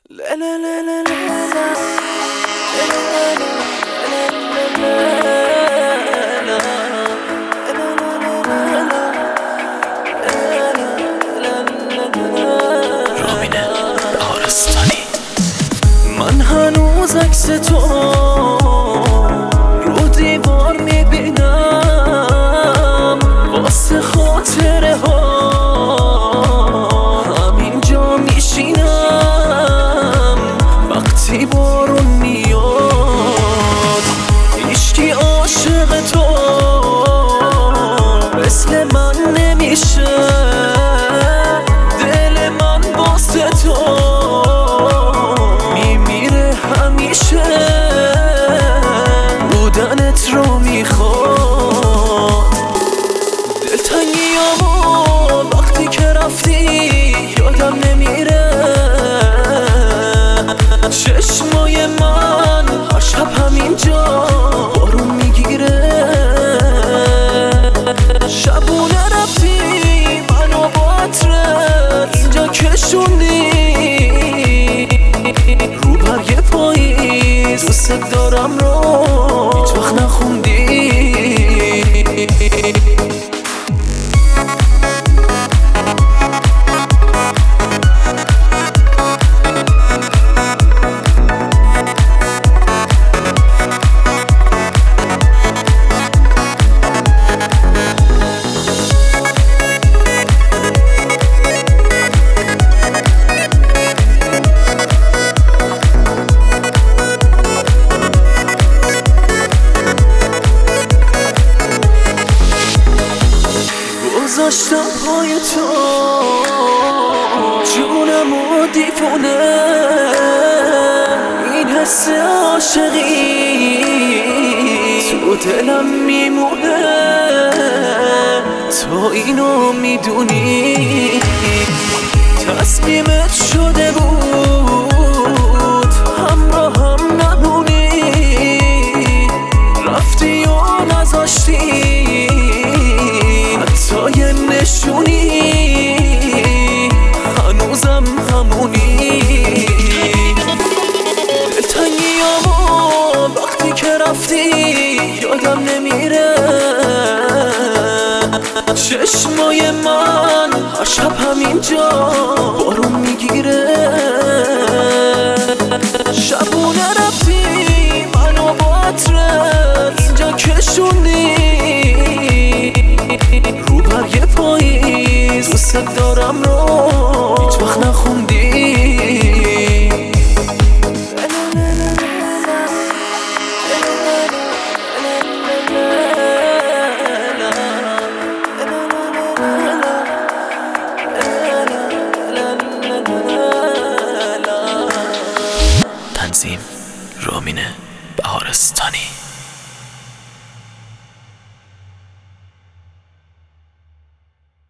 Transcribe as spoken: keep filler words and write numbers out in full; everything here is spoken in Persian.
لا لا لا لا رامینه بهارستانی. من هنوز عکس تو رو دیوار میبینم واسه خاطره ها همینجا میشینم وقتی بارون میاد هیچکی عاشق تو مثل من نمیشه دل من واسه تو میمیره همیشه بودنت رو میخواد دلتنگیامو وقتی که رفتی یادم نمیره چشمای من هر شب همینجا بارون میگیره شبونه رفتی منو با عطرت اینجا کشوندی رو برگ پاییز دوست دارم رو هیچ وقت نخوندی گذاشتم پای تو جونم و دیوونه این حس عاشقی تو دلم میمونه تو اینو میدونی تصمیمت شده بود همراه هم نمونی رفتی و نذاشتی حتی یه نشونی هنوزم همونی دلتنگیامو وقتی که رفتی یادم نمیره چشمای من هر شب همینجا بارون میگیره شبونه رفتی منو با عطرت اینجا کشوندی رو برگ پاییز دوست دارم رو هیچ وقت نخوندی تنظیم رامینه بهارستانی.